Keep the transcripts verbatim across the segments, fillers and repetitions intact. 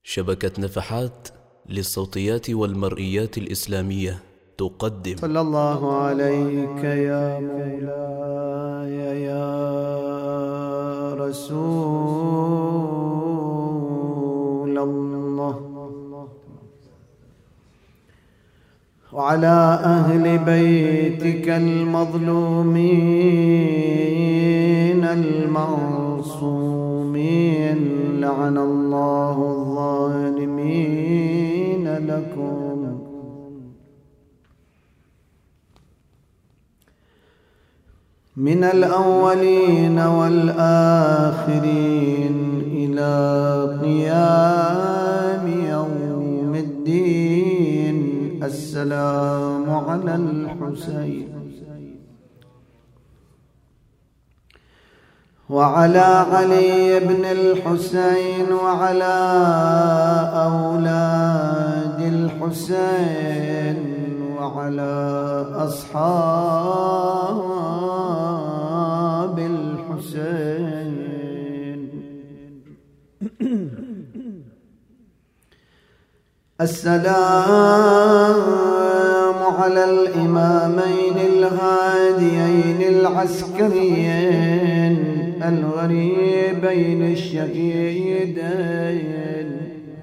شبكة نفحات للصوتيات والمرئيات الإسلامية تقدم. صلى الله عليك يا مولاي يا رسول الله، وعلى أهل بيتك المظلومين المعصومين، لعن الله الظالمين لكم. من الأولين والآخرين إلى قيام يوم الدين. السلام على الحسين وعلى علي بن الحسين وعلى أولاد الحسين وعلى أصحاب الحسين. السلام على الإمامين الهاديين العسكريين الغريبين الشهيدين.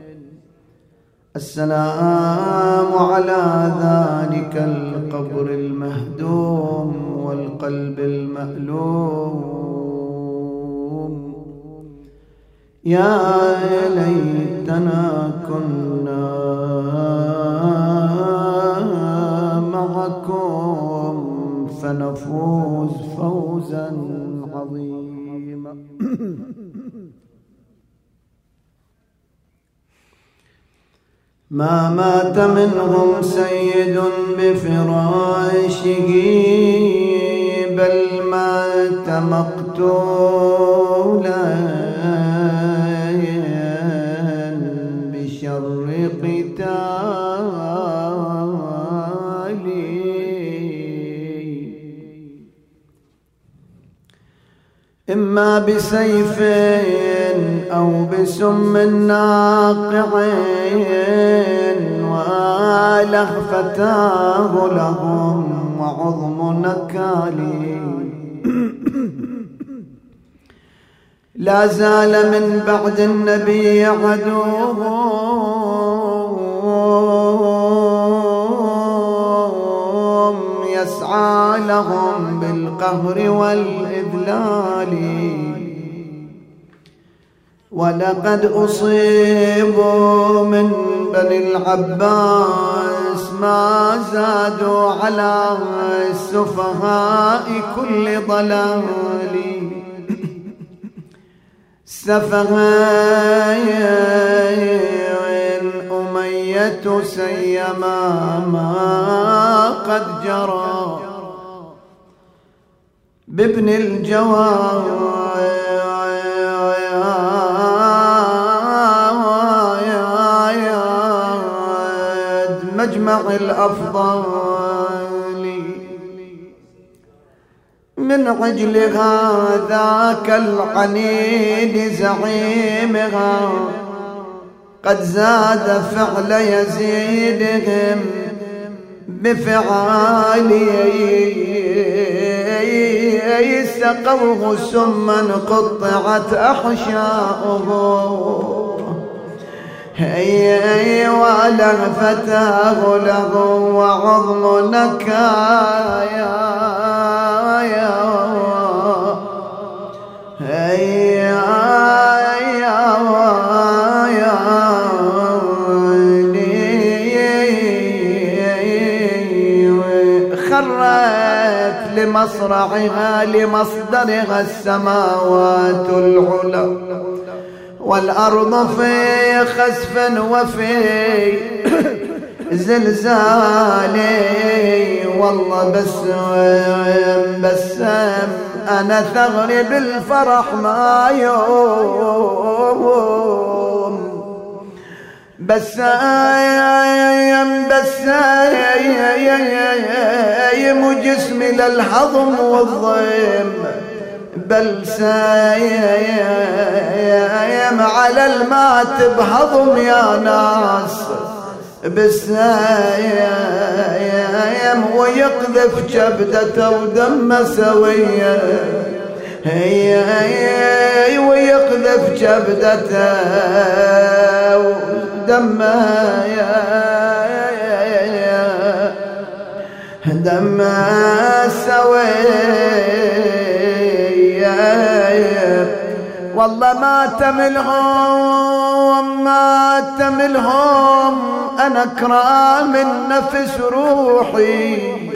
السلام على ذلك القبر المهدوم والقلب المألوم. يا ليتنا كنا معكم فنفوز فوزا عظيما. ما مات منهم سيد بفراشه، بل مات مقتولا بشر قتال، إما بسيف أو بسم ناقع، ولهفتاه لهم وعظم نكالي. لا زال من بعد النبي عدوهم يسعى لهم بالقهر والإذلال، ولقد أصيبوا من بني العباس ما زادوا على السفهاء كل ضلال. سفهاء أمية سيما ما قد جرى بابن الجواد مجمع الأفضال. من عجل هذاك العنيد زعيمها قد زاد فعل يزيدهم بفعالي. سقوه سما قطعت أحشاؤه، هي ولهفتاه له وعظم نكايا. هي خرت لمصرعها لمصدرها السماوات العلى، والأرض في خسف وفي زلزالي. والله بسم بسم أنا ثغري بالفرح ما يوم. بسايم بسايم جسمي للهضم والضيم، بالسايم على المات بهضم يا ناس بالسايم ويقذف جبدته ودمه سويه هي هي ويقذف جبدته ودمه دمه سويه والله ما تملهم ما تملهم أنا كرام النفس روحي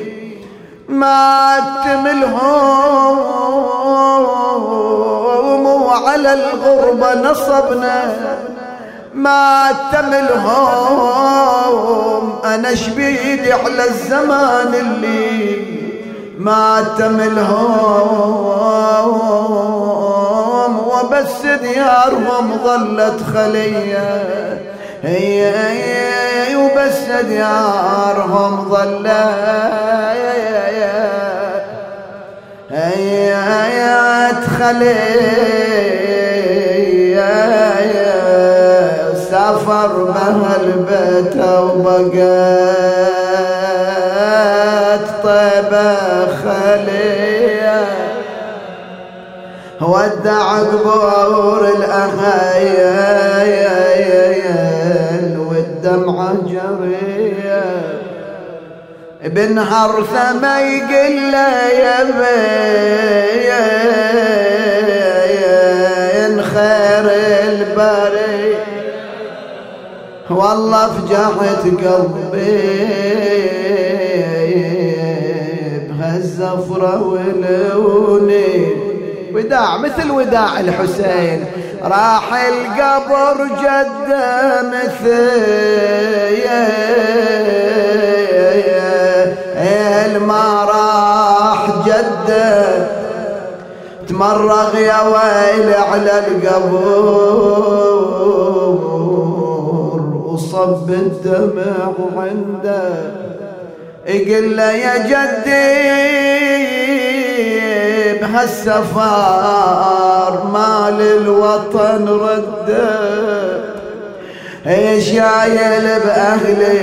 ما تملهم وعلى الغربة نصبنا ما تملهم أنا شبيدي على الزمان اللي ما تملهم وبس ديارهم ظلت خلية هي هي وبس ديارهم ظلت هي هي خلية سافر بها البيت وبقت طيبة خلية ودع قبور الأخيل والدمعة جرية بنهر ثما يقل يا بين خير البري والله فجعت قلبي بهالزفرة ولوني وداع مثل وداع الحسين راح القبر جده مثل ما راح جده تمرغ يا ويل على القبر وصب الدمع عنده يقول له يا جدي بهالسفار مال الوطن رده شايل بأهلي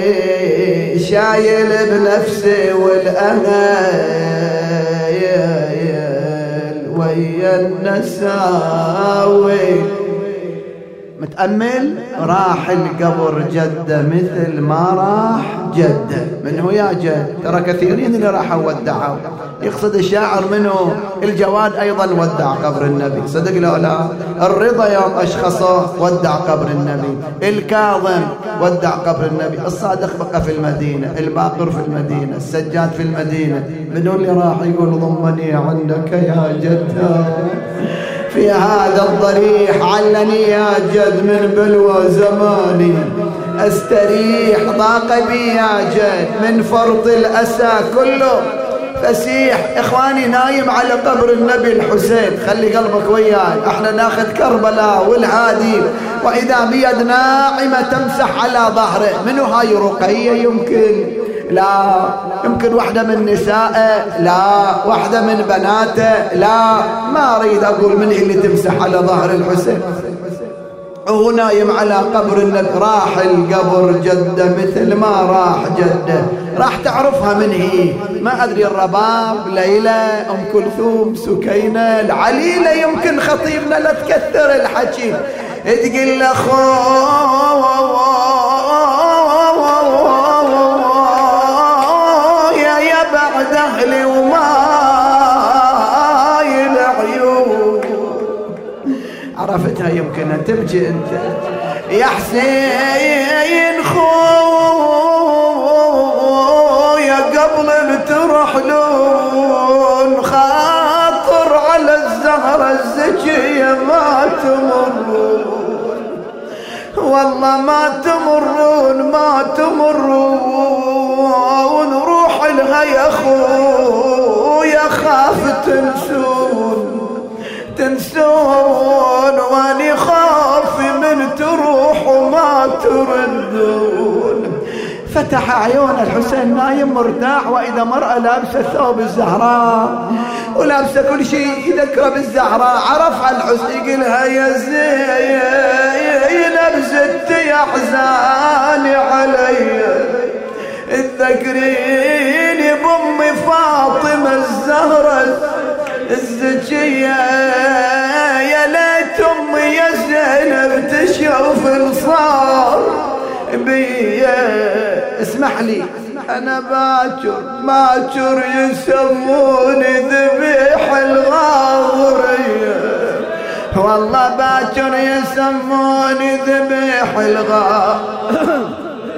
شايل بنفسي والأهل ويا النساوي متأمل راح القبر جده مثل ما راح جده من هو يا جد ترى كثيرين اللي راحوا ودعوا يقصد الشاعر منه الجواد أيضا ودع قبر النبي صدق لا لا الرضا يوم أشخصه ودع قبر النبي الكاظم ودع قبر النبي الصادق بقى في المدينة الباقر في المدينة السجاد في المدينة من هو اللي راح يقول ضمني عندك يا جد في هذا الضريح علني يا جد من بلوى زماني استريح ضاق بي يا جد من فرط الأسى كله فسيح إخواني نايم على قبر النبي الحسين خلي قلبك وياي احنا ناخذ كربلاء والهادي وإذا بيد ناعمة تمسح على ظهره منو هاي رقية يمكن لا يمكن واحدة من نسائه لا واحدة من بناته لا ما أريد أقول من اللي تمسح على ظهر الحسين وهو نايم على قبر النبي راح القبر جده مثل ما راح جده راح تعرفها من هي ما أدري الرباب ليلى أم كلثوم سكينة العليلة يمكن خطيبنا لا تكثر الحكي تقول له يا يا بعد أهلي وما العيون عرفتها يمكن أن تبكي أنت يا حسين خويا قبل ترحلون خاطر على الزهرة الزكية ما تمرون والله ما تمرون ما تمرون روح لها يا خويا خاف تنسون تنسون واني خاف من تروح وما تردون فتح عيون الحسين نايم مرتاح وإذا مرأة لابسة ثوب الزهراء ولابسه كل شيء يذكره بالزهراء. عرف على الحسن يقولها يا زينب زدتي احزاني علي، تذكريني بامي فاطمه الزهره الزكيه، يا ليت امي يا زينب تشوف الصار بيا. اسمح لي انا باكر باكر يسموني ذبيح الغاورية، والله باكر يسموني ذبيح الغاورية.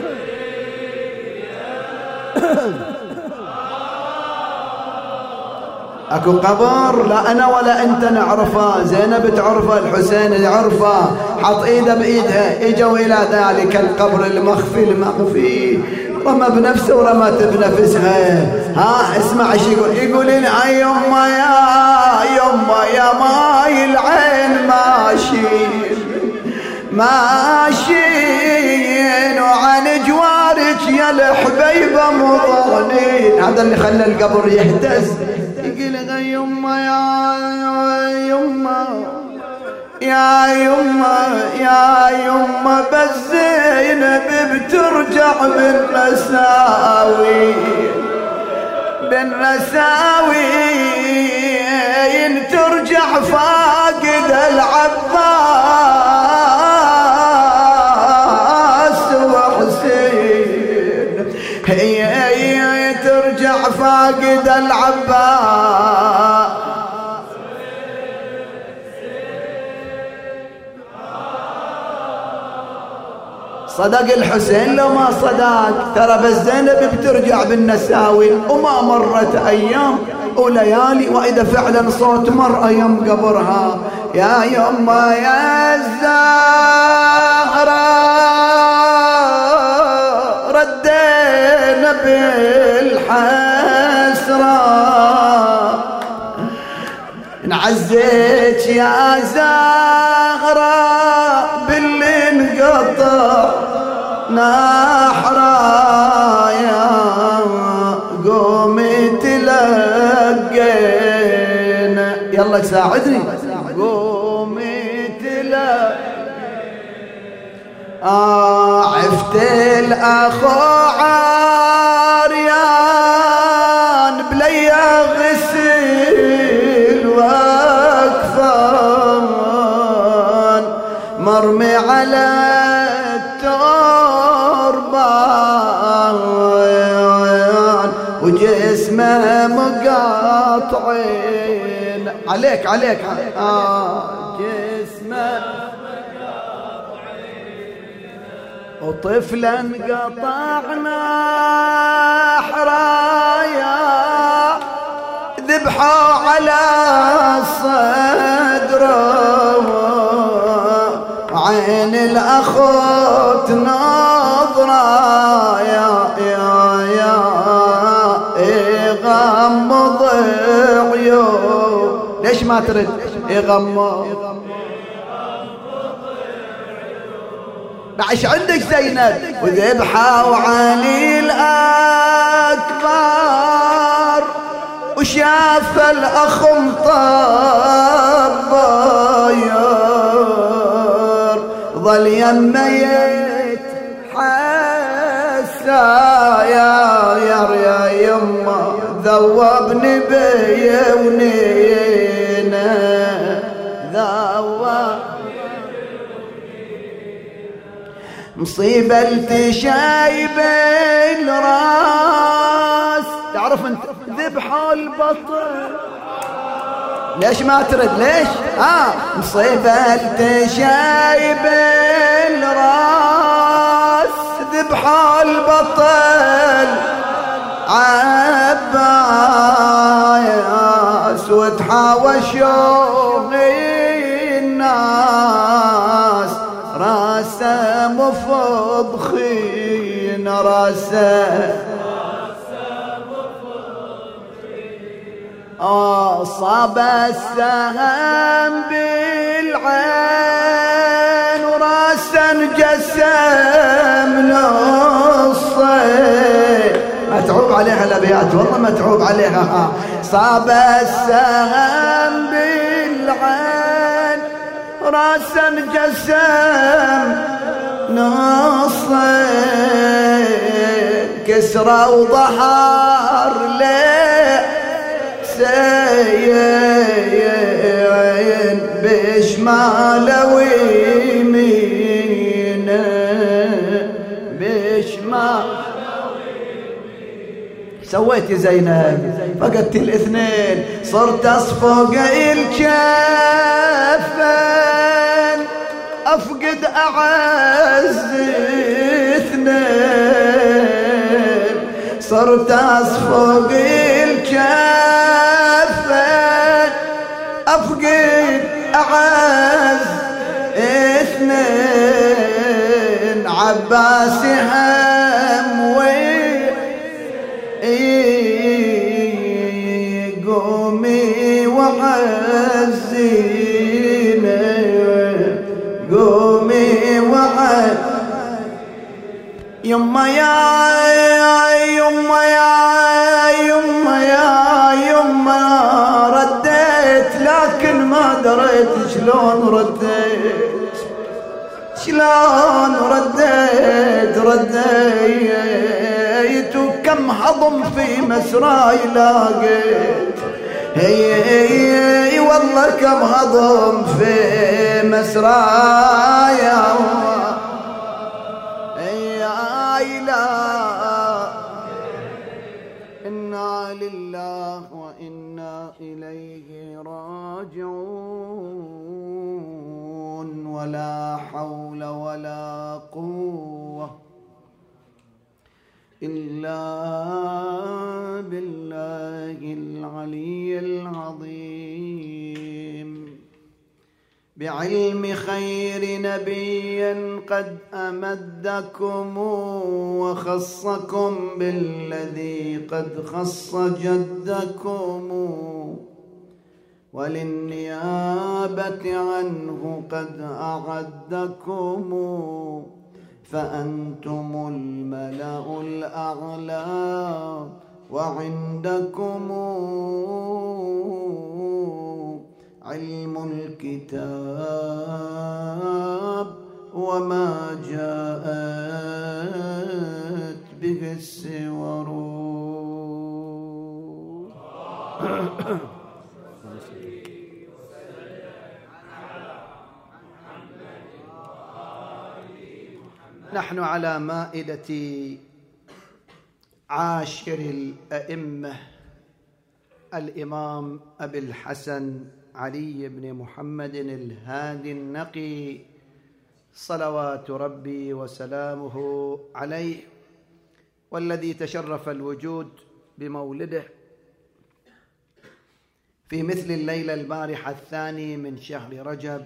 اكو قبر لا انا ولا انت نعرفه، زينب تعرفه، الحسين يعرفه، حط ايده بايدها، اجوا الى ذلك القبر المخفي المخفي، رمى بنفسه ورمت بنفسها. ها اسمع ايش يقول، يقول لها يما يا يما يا ماي العين ماشي ماشيين وعن جوارك يا الحبيبه مضانين. هذا اللي خلى القبر يهتز. يقول لها يما يا يما يا يما يا يما بس زينب بترجع بالنساوي بالنساوي ترجع فاقد العباس وحسين، هي هي ترجع فاقد العباس. صدق الحسين لو ما صدق، ترى بس زينب بترجع بالنساوي. وما مرت ايام وليالي واذا فعلا صوت مر ايام قبرها. يا يما يا الزهرة ردينا بالحسرة، انعزيت يا زهرة باللي انقطع نحرا، يا قومي تلقينا، يلا ساعدني، قومي تلقينا. آه عفت الأخو عريان بليا غسل واكفان، مرمي على التربان وجسمه مقاطعين. عليك عليك آه جسمه وطفلا قطعنا حرايا ذبحوا على صدره، عين الأخوت نظرة يا يا يا يغمض عيون. ليش ما ترد يغمض؟ بعش عندك زينب وذبحوا علي الأكبر وشاف الأخ مطبير، ظل يميت حسا يا يا يا يما ذوبني بيونينا ذوب مصيبة التشايب الراس. تعرف انت ذبحوا البطل، ليش ما ترد ليش؟ اه مصيبة التشايب الراس ذبحوا البطل عباس وتحاوشوا الناس، راسه مفضخين راسه آه صاب السهم بالعين وراسه انجسم نصين. متعوب عليها الأبيات والله متعوب عليها. صاب السهم بالعين راسا جسم نصين كسرى وظهر ليه سيين بشماله ويمينه بشماله. سويت زينب فقدت الاثنين صرت اصفق الكفن افقد اعز اثنين صرت اصفق الكفن افقد اعز اثنين عباس هم قومي وعزينا قومي وعز يما يا يما يا يما يا يما رديت لكن ما دريت شلون رديت شلون رديت رديت وكم هضم في مسراي لاقيت هي هي والله كم هضم في مسراي يا لا إنا لله وإنا إليه راجعون ولا حول ولا قوة إلا بالله العلي العظيم. بعلم خير نبي قد أمدكم وخصكم بالذي قد خص جدكم وللنيابة عنه قد أعدكم فأنتم الملأ الأعلى وعندكم علم الكتاب وما جاءت به السور. نحن على مائدة عاشر الأئمة الإمام أبي الحسن علي بن محمد الهادي النقي صلوات ربي وسلامه عليه، والذي تشرف الوجود بمولده في مثل الليلة البارحة الثاني من شهر رجب،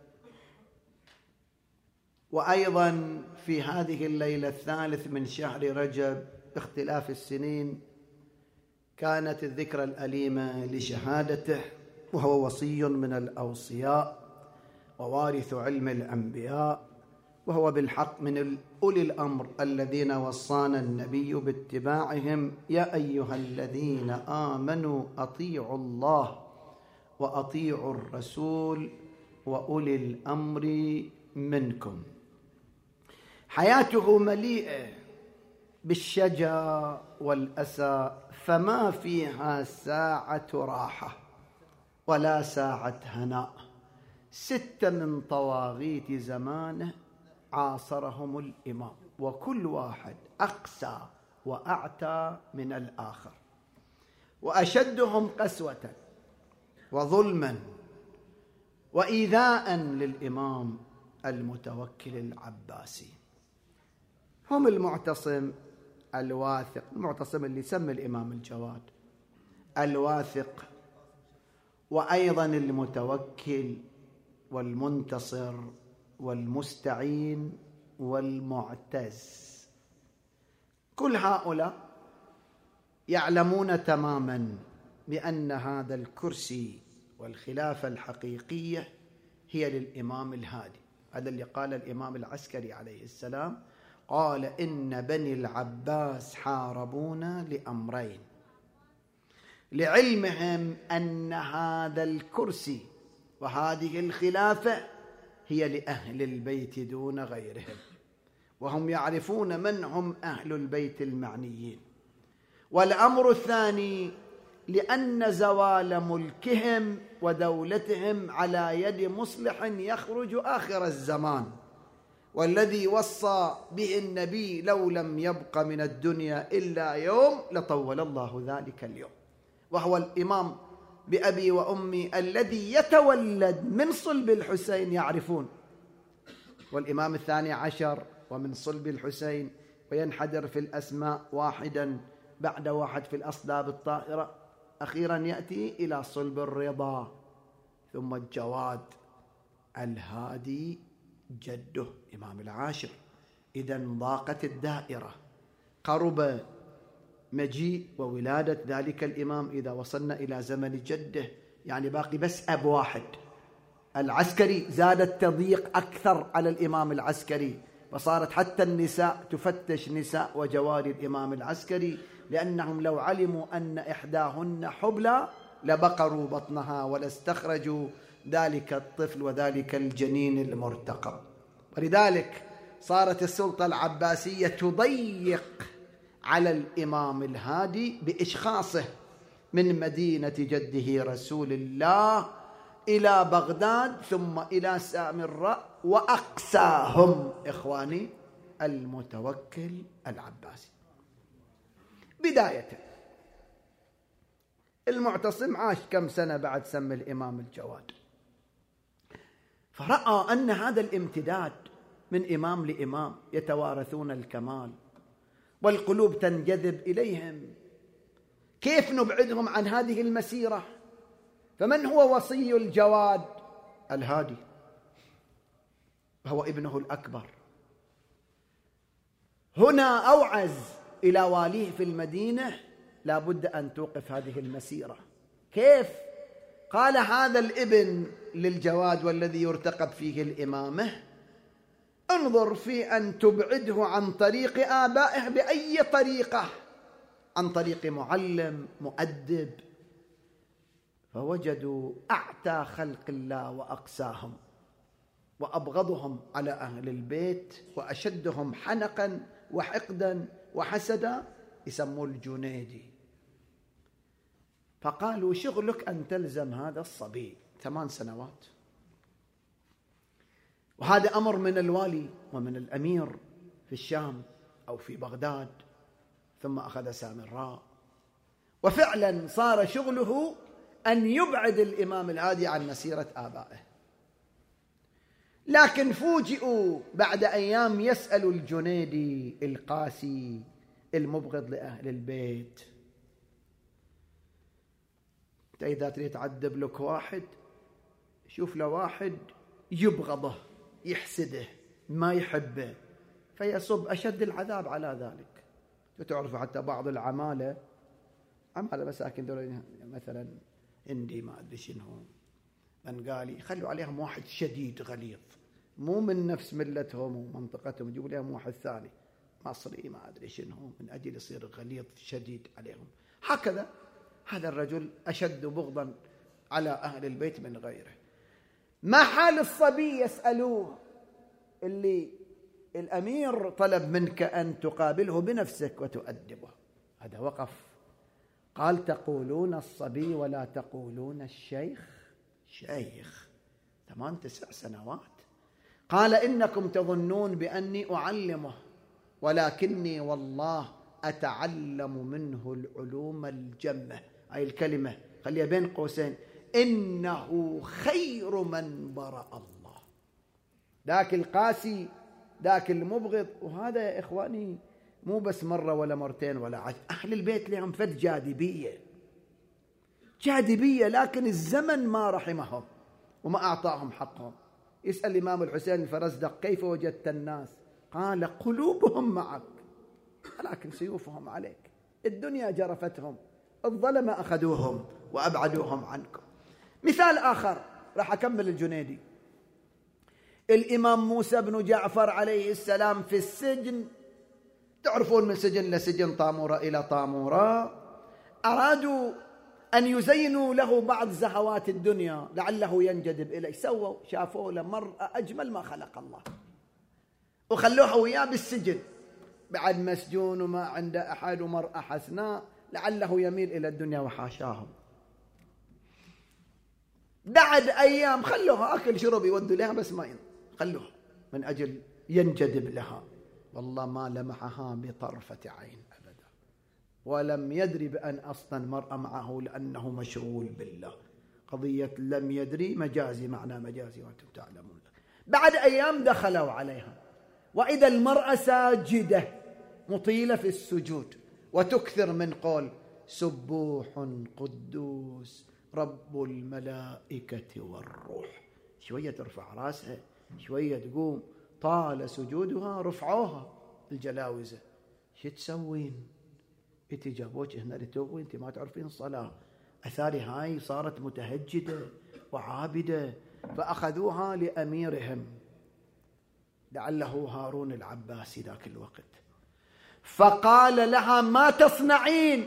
وأيضا في هذه الليلة الثالث من شهر رجب باختلاف السنين كانت الذكرى الأليمة لشهادته، وهو وصي من الأوصياء ووارث علم الأنبياء، وهو بالحق من أولي الأمر الذين وصانا النبي باتباعهم. يا أيها الذين آمنوا أطيعوا الله وأطيعوا الرسول وأولي الأمر منكم. حياته مليئة بالشجا والأسى، فما فيها ساعة راحة ولا ساعة هناء. ستة من طواغيت زمانه عاصرهم الإمام، وكل واحد أقسى وأعتى من الآخر، وأشدهم قسوة وظلما وإيذاء للإمام المتوكل العباسي. هم المعتصم الواثق، المعتصم اللي سمى الإمام الجواد الواثق، وأيضا المتوكل والمنتصر والمستعين والمعتز. كل هؤلاء يعلمون تماما بأن هذا الكرسي والخلافة الحقيقية هي للإمام الهادي. هذا اللي قال الإمام العسكري عليه السلام: قال إن بني العباس حاربونا لأمرين: لعلمهم أن هذا الكرسي وهذه الخلافة هي لأهل البيت دون غيرهم، وهم يعرفون من هم أهل البيت المعنيين. والأمر الثاني لأن زوال ملكهم ودولتهم على يد مصلح يخرج آخر الزمان، والذي وصى به النبي: لو لم يبق من الدنيا إلا يوم لطول الله ذلك اليوم، وهو الإمام بأبي وأمي الذي يتولد من صلب الحسين، يعرفون، والإمام الثاني عشر ومن صلب الحسين، وينحدر في الأسماء واحدا بعد واحد في الأصلاب الطاهرة، أخيرا يأتي إلى صلب الرضا، ثم الجواد الهادي جده إمام العاشر. إذن ضاقت الدائرة، قرب مجيء وولادة ذلك الإمام. إذا وصلنا إلى زمن جده يعني باقي بس أب واحد. العسكري زادت تضييق أكثر على الإمام العسكري، فصارت حتى النساء تفتش نساء وجواري الإمام العسكري، لأنهم لو علموا أن إحداهن حبلى لبقروا بطنها ولاستخرجوا ذلك الطفل وذلك الجنين المرتقب. ولذلك صارت السلطة العباسية تضيق على الإمام الهادي بإشخاصه من مدينة جده رسول الله إلى بغداد ثم إلى سامراء، وأقساهم إخواني المتوكل العباسي. بداية المعتصم عاش كم سنة بعد سم الإمام الجواد، فرأى أن هذا الامتداد من إمام لإمام يتوارثون الكمال والقلوب تنجذب إليهم، كيف نبعدهم عن هذه المسيرة؟ فمن هو وصي الجواد؟ الهادي، هو ابنه الأكبر. هنا أوعز إلى واليه في المدينة: لا بد أن توقف هذه المسيرة. كيف؟ قال هذا الابن للجواد والذي يرتقب فيه الإمامة: انظر في أن تبعده عن طريق آبائه بأي طريقة، عن طريق معلم مؤدب. فوجدوا أعتى خلق الله وأقساهم وأبغضهم على أهل البيت وأشدهم حنقا وحقدا وحسدا، يسموه الجنيدي. فقالوا: شغلك أن تلزم هذا الصبي ثمان سنوات. وهذا أمر من الوالي ومن الأمير في الشام أو في بغداد، ثم أخذ سامراء. وفعلا صار شغله أن يبعد الإمام الهادي عن مسيرة آبائه. لكن فوجئوا بعد أيام يسأل الجنيدي القاسي المبغض لأهل البيت: أنت إذا تريد تعذب لك واحد، شوف له واحد يبغضه يحسده ما يحبه فيصب أشد العذاب على ذلك. تعرفوا حتى بعض العمالة عمالة مساكن دول مثلا هندي ما أدري شنو بنغالي، خلوا عليهم واحد شديد غليظ مو من نفس ملتهم ومنطقتهم، يجيبوا لهم واحد ثاني مصري ما أدري شنو من أجل يصير غليظ شديد عليهم. هكذا هذا الرجل أشد بغضا على أهل البيت من غيره. ما حال الصبي؟ يسألوه، اللي الأمير طلب منك أن تقابله بنفسك وتؤدبه. هذا وقف قال: تقولون الصبي ولا تقولون الشيخ؟ شيخ ثمان تسع سنوات. قال: إنكم تظنون بأني أعلمه، ولكني والله أتعلم منه العلوم الجمة. أي الكلمة خليها بين قوسين: إنه خير من برأ الله. ذاك القاسي، ذاك المبغض. وهذا يا إخواني مو بس مرة ولا مرتين ولا عشر، أهل البيت لهم فد جاذبية جاذبية، لكن الزمن ما رحمهم وما أعطاهم حقهم. يسأل الإمام الحسين الفرزدق: كيف وجدت الناس؟ قال: قلوبهم معك ولكن سيوفهم عليك، الدنيا جرفتهم، الظلمة أخذوهم وأبعدوهم عنكم. مثال آخر راح أكمل الجنيدي: الإمام موسى بن جعفر عليه السلام في السجن، تعرفون من سجن لسجن، طامورة إلى طامورة، أرادوا أن يزينوا له بعض زهوات الدنيا لعله ينجذب إليه، سووا شافوا له مرأة أجمل ما خلق الله وخلوها وياه بالسجن، بعد مسجون وما عنده أحد ومرأة حسناء لعله يميل إلى الدنيا وحاشاهم. بعد أيام خلوها أكل شرب يودوا لها بس ما خلوها من أجل ينجذب لها، والله ما لمحها بطرفة عين أبدا، ولم يدري بأن أصلا المرأة معه لأنه مشغول بالله. قضية لم يدري مجازي، معنى مجازي وأنتم تعلمون. بعد أيام دخلوا عليها وإذا المرأة ساجدة مطيلة في السجود وتكثر من قول سبوح قدوس رب الملائكة والروح، شوية ترفع راسها شوية تقوم، طال سجودها رفعوها الجلاوزة. شو تسوين؟ انت جابوك هنا لتوي، انت ما تعرفين الصلاة، أثاري هاي صارت متهجدة وعابدة، فأخذوها لأميرهم لعله هارون العباسي ذاك الوقت، فقال لها ما تصنعين؟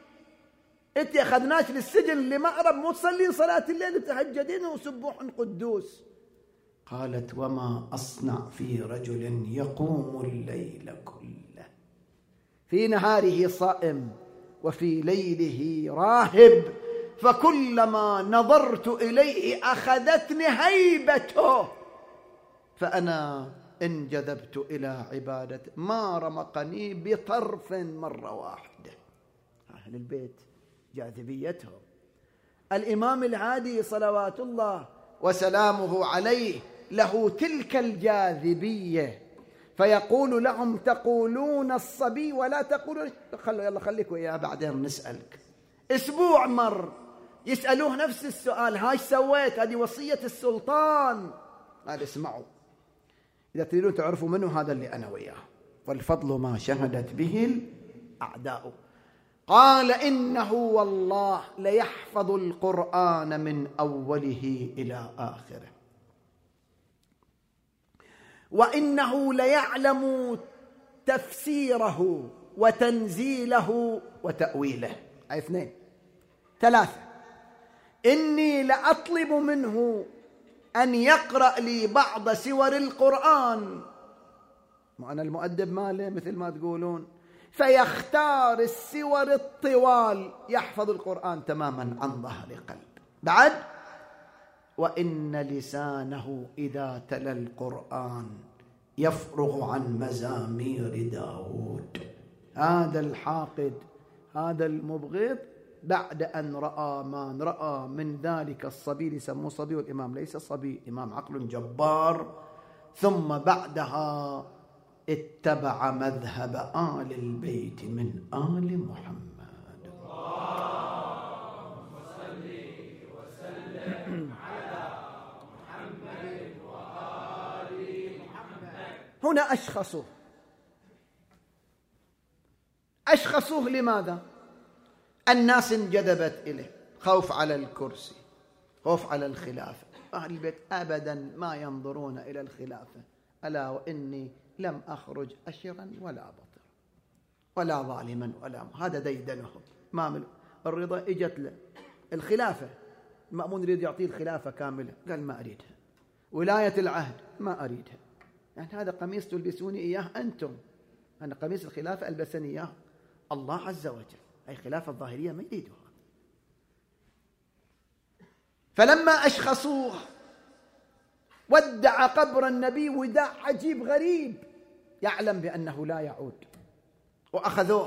انت اخذناك للسجن لمأرب مو تصلين صلاة الليل وتهجدين وسبوح قدوس. قالت وما أصنع في رجل يقوم الليل كله، في نهاره صائم وفي ليله راهب، فكلما نظرت إليه أخذتني هيبته، فأنا انجذبت إلى عبادته، ما رمقني بطرف مرة واحدة. أهل البيت جاذبيتهم. الإمام الهادي صلوات الله وسلامه عليه له تلك الجاذبية، فيقول لهم تقولون الصبي ولا تقولون، خلوا يلا خليك وياه بعدين نسألك. أسبوع مر يسألوه نفس السؤال، هاي سويت؟ هذه وصية السلطان. قال اسمعوا، إذا تريدون تعرفوا منه هذا اللي أنا وياه، والفضل ما شهدت به الأعداء. قال إنه والله ليحفظ القرآن من أوله إلى آخره، وإنه ليعلم تفسيره وتنزيله وتأويله. أي اثنين. ثلاثة، إني لأطلب منه أن يقرأ لي بعض سور القرآن، وأنا المؤدب ماله مثل ما تقولون، فيختار السور الطوال، يحفظ القرآن تماما عن ظهر قلب. بعد وإن لسانه إذا تلا القرآن يفرغ عن مزامير داود. هذا الحاقد هذا المبغض بعد أن رأى ما رأى من ذلك الصبي، يسموه صبي والإمام ليس صبي، إمام عقل جبار، ثم بعدها اتبع مذهب آل البيت من آل محمد. اللهم صل وسلم على محمد وآل محمد. هنا أشخصوه أشخصوه لماذا؟ الناس انجذبت إليه، خوف على الكرسي، خوف على الخلافة. أهل البيت أبدا ما ينظرون إلى الخلافة. ألا وإني لم أخرج أشرا ولا بطرا ولا ظالما ولا، هذا ديدنهم. إمام الرضا إجت له الخلافة، المأمون يريد يعطيه الخلافة كاملة، قال ما أريدها. ولاية العهد ما أريدها، يعني هذا قميص تلبسوني إياه أنتم، أنا قميص الخلافة ألبسني إياه الله عز وجل، أي خلافة الظاهرية ما يريدها. فلما أشخصوه ودع قبر النبي وداع عجيب غريب، يعلم بأنه لا يعود، وأخذوه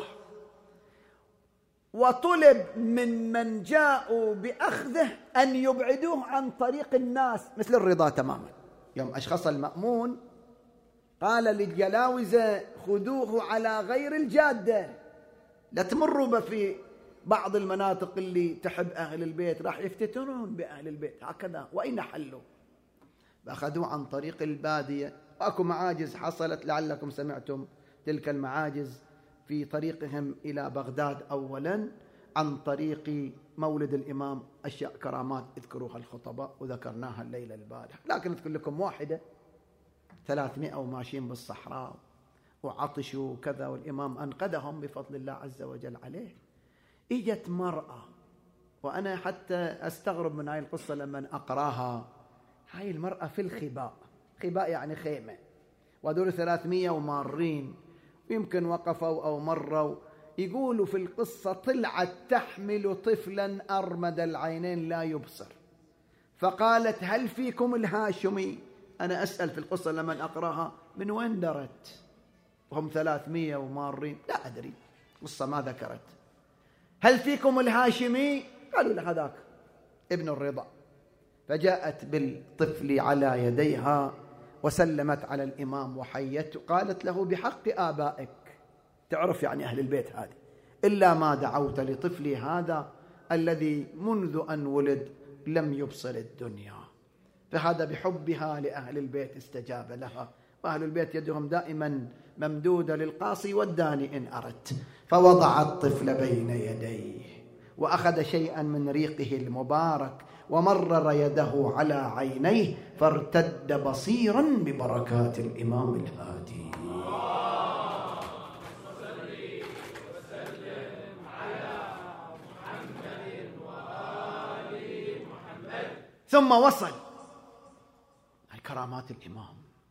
وطلب من من جاءوا بأخذه أن يبعدوه عن طريق الناس، مثل الرضا تماما. يوم أشخص المأمون قال للجلاوزة خذوه على غير الجادة، لا تمروا في بعض المناطق اللي تحب أهل البيت، راح يفتتنون بأهل البيت هكذا، وإن حلوا. فأخذوه عن طريق البادية، وأكو معاجز حصلت لعلكم سمعتم تلك المعاجز في طريقهم إلى بغداد أولا عن طريق مولد الإمام، أشياء كرامات اذكروها الخطباء وذكرناها الليلة البارحة، لكن أذكر لكم واحدة ثلاثمائة وماشيين بالصحراء وعطشوا وكذا، والإمام أنقذهم بفضل الله عز وجل عليه. إجت مرأة، وأنا حتى أستغرب من هاي القصة لما أقراها. هاي المرأة في الخباء، خباء يعني خيمة، ودول ثلاثمائة ومارين، ويمكن وقفوا أو مروا. يقولوا في القصة طلعت تحمل طفلا أرمد العينين لا يبصر، فقالت هل فيكم الهاشمي؟ أنا أسأل في القصة لما أقراها من وين درت وهم ثلاثمائة ومارين؟ لا أدري، قصة ما ذكرت. هل فيكم الهاشمي؟ قالوا له هذاك ابن الرضا. فجاءت بالطفل على يديها وسلمت على الإمام وحيته، قالت له بحق آبائك، تعرف يعني أهل البيت هذه، إلا ما دعوت لطفلي هذا الذي منذ أن ولد لم يبصر الدنيا. فهذا بحبها لأهل البيت استجاب لها، وأهل البيت يدهم دائما ممدودة للقاصي والداني إن أردت. فوضع الطفل بين يديه وأخذ شيئا من ريقه المبارك ومرر يده على عينيه، فارتد بصيرا ببركات الإمام الهادي. ثم وصل. هاي كرامات الإمام.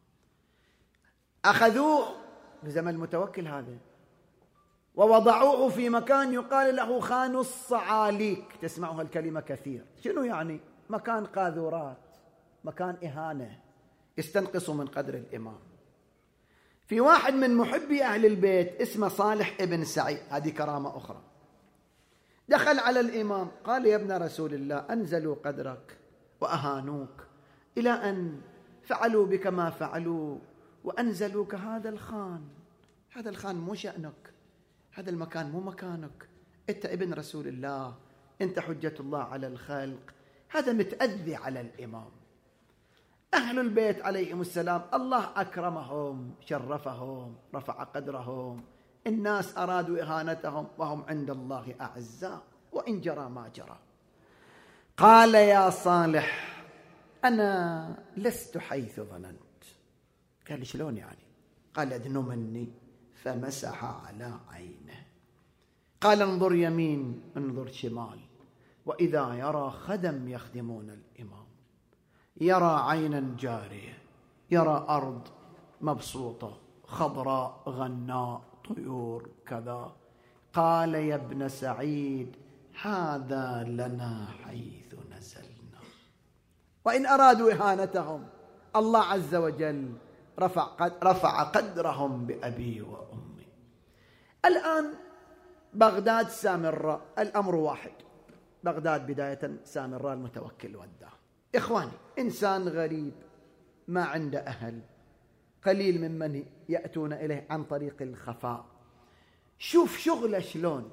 أخذوه بزمن المتوكل هذا ووضعوه في مكان يقال له خان الصعاليك. تسمعوا هالكلمة كثير. شنو يعني؟ مكان قاذورات، مكان إهانة، يستنقصوا من قدر الإمام. في واحد من محبي أهل البيت اسمه صالح ابن سعيد، هذه كرامة أخرى، دخل على الإمام قال يا ابن رسول الله أنزلوا قدرك وأهانوك إلى أن فعلوا بك ما فعلوا وأنزلوك هذا الخان. هذا الخان مو شأنك، هذا المكان مو مكانك، أنت ابن رسول الله، أنت حجة الله على الخلق. هذا متأذي على الإمام. أهل البيت عليهم السلام الله أكرمهم، شرفهم، رفع قدرهم. الناس أرادوا إهانتهم وهم عند الله أعزاء، وإن جرى ما جرى. قال يا صالح أنا لست حيث ظننت. قال شلون يعني؟ قال ادنو مني، فمسح على عينه. قال انظر يمين انظر شمال، وإذا يرى خدم يخدمون الإمام، يرى عينا جارية، يرى أرض مبسوطة خضراء غناء طيور كذا. قال يا ابن سعيد هذا لنا حيث نزلنا. وإن أرادوا إهانتهم الله عز وجل رفع, قد رفع قدرهم بأبي وأمي. الآن بغداد سامراء، الأمر واحد. بغداد بداية سامراء المتوكل وداه. إخواني، إنسان غريب ما عنده أهل، قليل ممن يأتون إليه عن طريق الخفاء. شوف شغله شلون.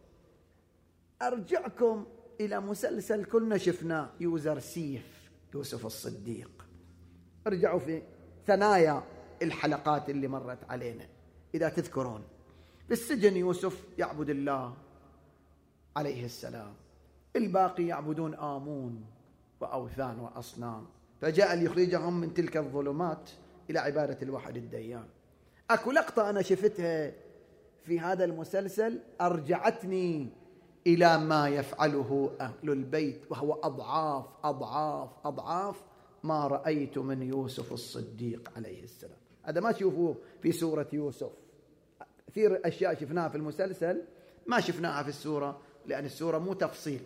أرجعكم إلى مسلسل كلنا شفناه، يوزر سيف يوسف الصديق. ارجعوا في ثنايا الحلقات اللي مرت علينا إذا تذكرون. بالسجن يوسف يعبد الله عليه السلام، الباقي يعبدون آمون وأوثان وأصنام، فجاء ليخرجهم من تلك الظلمات إلى عبادة الواحد الديان. أكو لقطة أنا شفتها في هذا المسلسل أرجعتني إلى ما يفعله أهل البيت، وهو أضعاف أضعاف أضعاف ما رأيت من يوسف الصديق عليه السلام. هذا ما تشوفوه في سورة يوسف. كثير أشياء شفناها في المسلسل ما شفناها في السورة، لأن السورة مو تفصيل،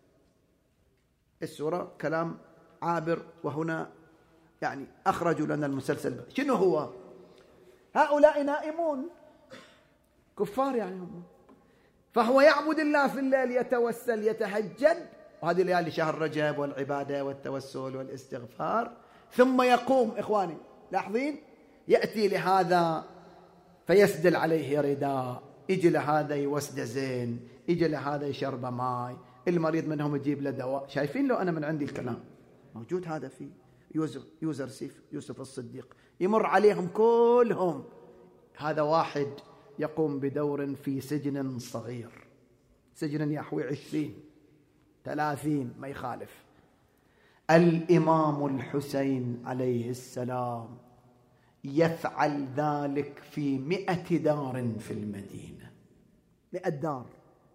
السورة كلام عابر، وهنا يعني أخرجوا لنا المسلسل. شنو هو؟ هؤلاء نائمون كفار يعني هم، فهو يعبد الله في الليل، يتوسل يتهجد، وهذه ليالي شهر رجب والعبادة والتوسل والاستغفار. ثم يقوم، إخواني لاحظين، يأتي لهذا فيسدل عليه رداء، يجي لهذا يوسد زين، يجي لهذا يشرب ماي، المريض منهم يجيب له دواء. شايفين لو أنا من عندي الكلام موجود هذا في يوزر, يوزر سيف يوسف الصديق، يمر عليهم كلهم. هذا واحد يقوم بدور في سجن صغير، سجن يحوي عشرين ثلاثين ما يخالف. الإمام الحسين عليه السلام يفعل ذلك في مئة دار في المدينة، مئة دار.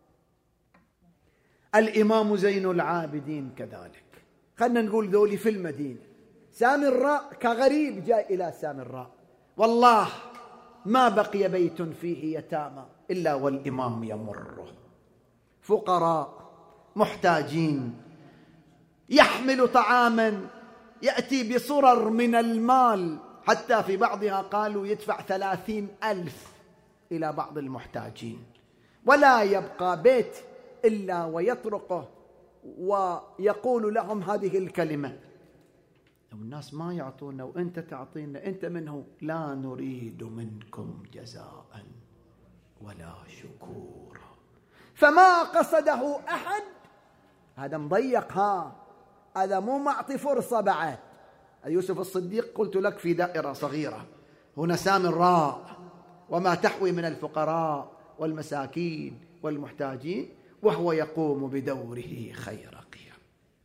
الإمام زين العابدين كذلك. خلنا نقول ذولي في المدينة. سامراء كغريب جاء إلى سامراء، والله ما بقي بيت فيه يتامى إلا والإمام يمره، فقراء محتاجين، يحمل طعاما يأتي بصرر من المال، حتى في بعضها قالوا يدفع ثلاثين ألف إلى بعض المحتاجين، ولا يبقى بيت إلا ويطرقه ويقول لهم هذه الكلمة: لو الناس ما يعطونا وأنت تعطينا، أنت منه لا نريد منكم جزاء ولا شكورا. فما قصده أحد. هذا مضيق، ها هذا مو معطي فرصة بعد. يوسف الصديق قلت لك في دائرة صغيرة، هنا سامراء وما تحوي من الفقراء والمساكين والمحتاجين، وهو يقوم بدوره خير قيام.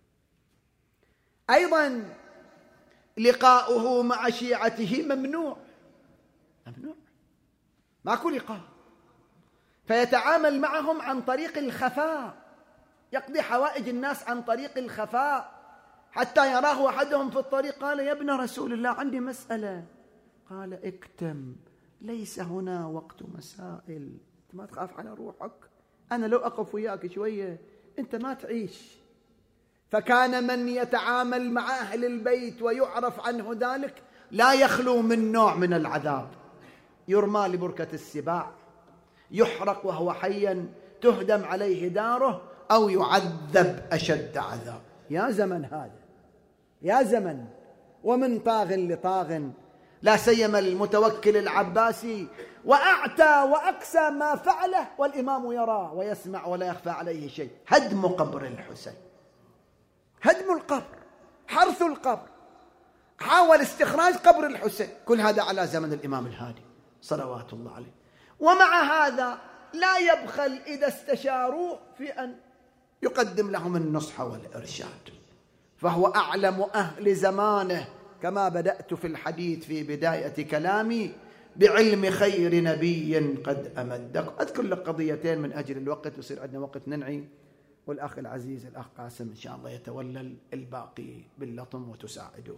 أيضا لقاؤه مع شيعته ممنوع، ممنوع، ماكو لقاء. فيتعامل معهم عن طريق الخفاء، يقضي حوائج الناس عن طريق الخفاء، حتى يراه أحدهم في الطريق قال: يا ابن رسول الله عندي مسألة. قال: اكتم، ليس هنا وقت مسائل، ما تخاف على روحك، أنا لو أقف وياك شوية أنت ما تعيش. فكان من يتعامل مع أهل البيت ويعرف عنه ذلك لا يخلو من نوع من العذاب، يرمى لبركة السباع، يحرق وهو حيا، تهدم عليه داره، أو يعذب أشد عذاب. يا زمن هذا، يا زمن، ومن طاغ لطاغ، لا سيما المتوكل العباسي، وأعتى وأقسى ما فعله والإمام يرى ويسمع ولا يخفى عليه شيء. هدم قبر الحسين، هدم القبر، حرث القبر، حاول استخراج قبر الحسين، كل هذا على زمن الإمام الهادي صلوات الله عليه. ومع هذا لا يبخل إذا استشاروه في أن يقدم لهم النصح والإرشاد، فهو أعلم أهل زمانه، كما بدأت في الحديث في بداية كلامي: بعلم خير نبي قد أمدك. أذكر لك قضيتين من أجل الوقت، ويصير عندنا وقت ننعي، والأخ العزيز الأخ قاسم إن شاء الله يتولى الباقي باللطم وتساعدوه.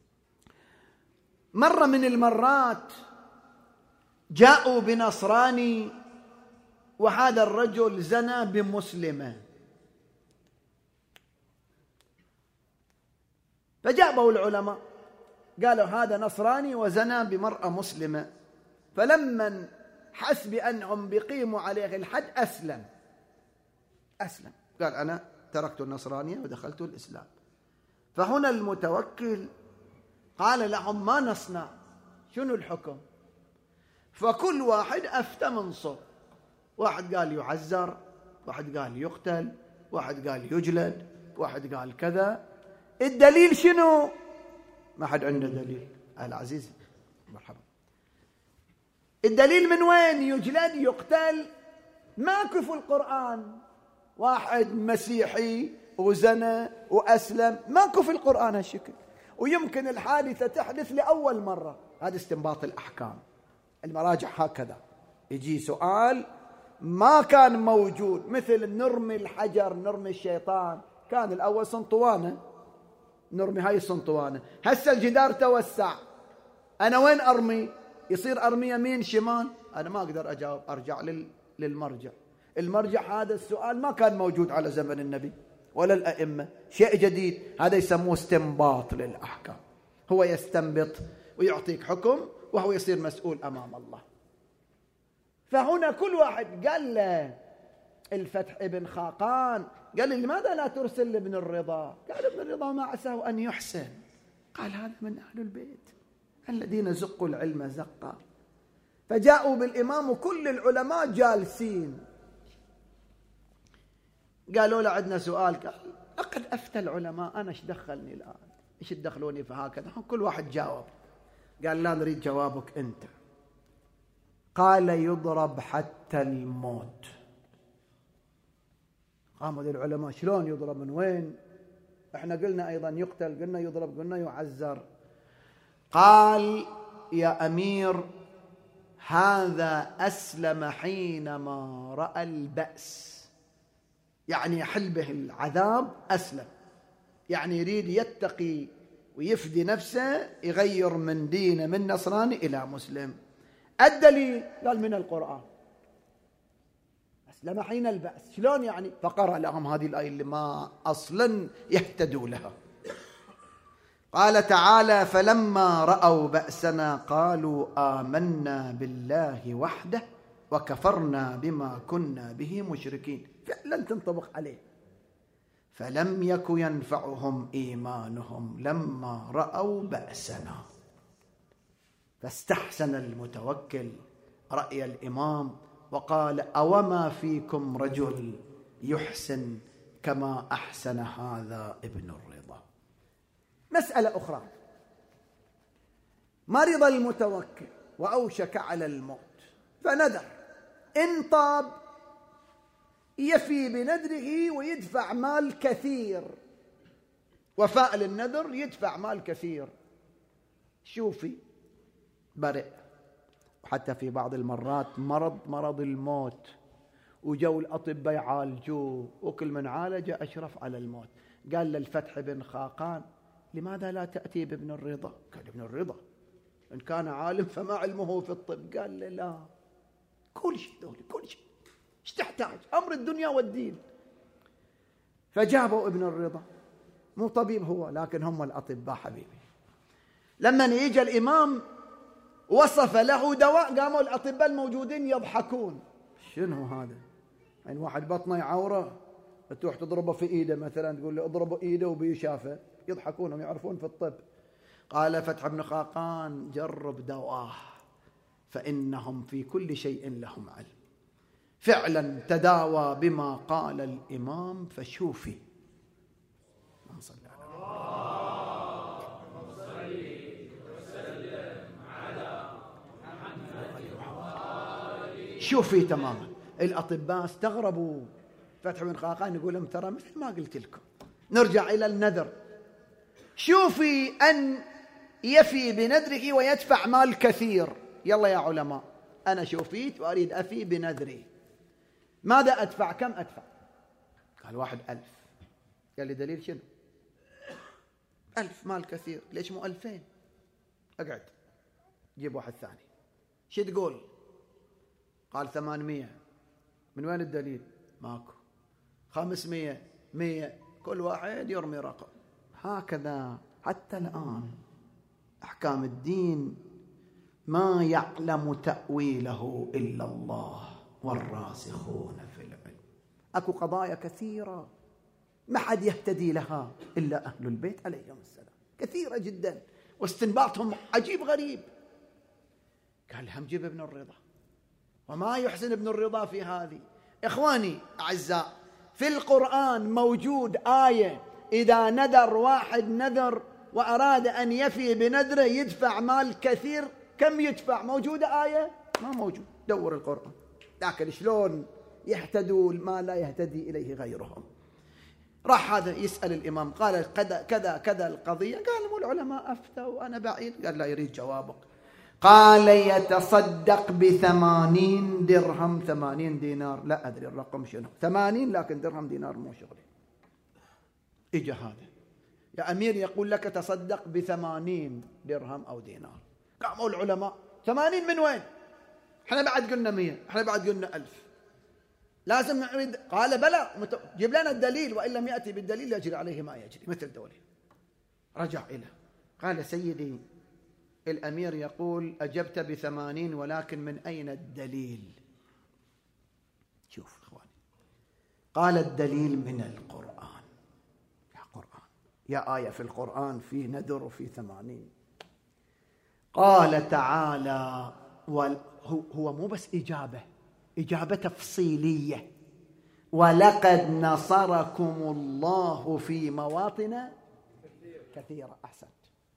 مرة من المرات جاءوا بنصراني، وهذا الرجل زنى بمسلمة، فجابوا العلماء قالوا هذا نصراني وزنى بمرأة مسلمة. فلما حس بأنهم بيقيموا عليه الحد أسلم، أسلم قال: أنا تركت النصرانية ودخلت الإسلام. فهنا المتوكل قال لهم: ما نصنع، شنو الحكم؟ فكل واحد أفتى منصب، واحد قال يعزر، واحد قال يقتل، واحد قال يجلد، واحد قال كذا. الدليل شنو؟ ما حد عنده دليل. العزيز مرحبا. الدليل من وين؟ يجلد، يقتل، ماكو في القرآن. واحد مسيحي وزنى وأسلم، ماكو في القرآن هالشكل. ويمكن الحادثة تحدث لأول مرة. هذا استنباط الأحكام، المراجع هكذا. يجي سؤال ما كان موجود، مثل نرمي الحجر، نرمي الشيطان، كان الأول سنطوانة، نرمي هاي السنطوانة، هسه الجدار توسع، أنا وين أرمي؟ يصير أرمي يمين شمال، أنا ما أقدر أجاوب، أرجع للمرجع. المرجع هذا السؤال ما كان موجود على زمن النبي ولا الأئمة، شيء جديد. هذا يسموه استنباط للأحكام، هو يستنبط ويعطيك حكم، وهو يصير مسؤول أمام الله. فهنا كل واحد قال له الفتح ابن خاقان، قال لي: لماذا لا ترسل لابن الرضا؟ قال: ابن الرضا ما عساه أن يحسن. قال: هذا من أهل البيت الذين زقوا العلم زقا. فجاءوا بالإمام وكل العلماء جالسين، قالوا له: عندنا سؤال. قال: لقد أفتى العلماء، أنا ايش دخلني الآن؟ ايش تدخلوني فهكذا؟ كل واحد جاوب. قال: لا نريد جوابك أنت. قال: يضرب حتى الموت. قاموا العلماء: شلون يضرب؟ من وين؟ احنا قلنا أيضا يقتل، قلنا يضرب، قلنا يعزر. قال: يا أمير هذا أسلم حينما رأى البأس، يعني يحل به العذاب أسلم، يعني يريد يتقي ويفدي نفسه، يغير من دينه من نصراني إلى مسلم. الدليل قال من القرآن، أسلم حين البأس. شلون يعني؟ فقرأ لهم هذه الآية اللي ما أصلا يهتدوا لها. قال تعالى: فلما رأوا بأسنا قالوا آمنا بالله وحده وكفرنا بما كنا به مشركين. فعلا تنطبق عليه. فلم يك ينفعهم إيمانهم لما رأوا بأسنا. فاستحسن المتوكل رأي الإمام وقال: أوما فيكم رجل يحسن كما أحسن هذا ابن الرضا. مسألة أخرى: مرض المتوكل وأوشك على الموت فنذر، إن طاب يفي بنذره ويدفع مال كثير، وفاء للنذر يدفع مال كثير. شوفي برئ. وحتى في بعض المرات مرض مرض الموت وجو الأطباء يعالجوه، وكل من عالج أشرف على الموت. قال للفتح بن خاقان: لماذا لا تأتي بابن الرضا؟ قال: ابن الرضا إن كان عالم فما علمه في الطب. قال له: لا، كل شيء دولي، كل شيء، ايش تحتاج؟ أمر الدنيا والدين. فجابوا ابن الرضا، مو طبيب هو، لكن هم الأطباء حبيبي. لما يجي الإمام وصف له دواء، قاموا الأطباء الموجودين يضحكون. شنو هذا؟ يعني واحد بطنه يعوره تروح تضربه في إيده مثلا، تقول له اضربه إيده وبيشافه، يضحكونهم يعرفون في الطب. قال فتح بن خاقان: جرب دواه فإنهم في كل شيء لهم علم. فعلا تداوى بما قال الإمام. فشوفي، اللهم صل على محمد. شوفي تماما. الأطباء استغربوا. فتح بن خاقان يقول لهم: ترى مثل ما قلت لكم. نرجع إلى النذر. شوفي أن يفي بنذره ويدفع مال كثير. يلا يا علماء، أنا شوفيت وأريد أفي بنذري، ماذا أدفع؟ كم أدفع؟ قال: واحد ألف. قال لي: دليل شنو؟ ألف مال كثير، ليش مو ألفين؟ أقعد، جيب واحد ثاني. شو تقول؟ قال: ثمانمية. من وين الدليل؟ ماكو. خمسمية، مية، كل واحد يرمي رقم. هكذا حتى الآن أحكام الدين ما يعلم تأويله إلا الله والراسخون في العلم. أكو قضايا كثيرة ما حد يهتدي لها إلا أهل البيت عليهم السلام، كثيرة جدا، واستنباطهم عجيب غريب. قال: هم جيب ابن الرضا. وما يحسن ابن الرضا في هذه. إخواني أعزاء، في القرآن موجود آية إذا نذر واحد نذر وأراد أن يفي بنذره يدفع مال كثير. كم يدفع؟ موجودة آية؟ ما موجود. دور القرآن. لكن شلون يهتدوا ما لا يهتدي إليه غيرهم؟ راح هذا يسأل الإمام، قال: كذا كذا كذا القضية. قال: مو العلماء أفتوا وأنا بعيد. قال: لا، يريد جوابك. قال: يتصدق بثمانين درهم. ثمانين دينار، لا أدري الرقم شنو، ثمانين، لكن درهم دينار مو شغلي. إجا هذا: يا أمير يقول لك تصدق بثمانين درهم أو دينار. قاموا العلماء: ثمانين من وين؟ احنا بعد قلنا مية، احنا بعد قلنا ألف، لازم نعيد. قال: بلى، جيب لنا الدليل، وإن لم يأتي بالدليل يجري عليه ما يجري، مثل دولي. رجع إليه قال: سيدي الأمير يقول أجبت بثمانين، ولكن من أين الدليل؟ شوف إخواني، قال: الدليل من القرآن. يا قرآن، يا آية في القرآن في نذر وفي ثمانين. قال تعالى، هو مو بس إجابة، إجابة تفصيلية: ولقد نصركم الله في مواطن كثيرة. أحسنت.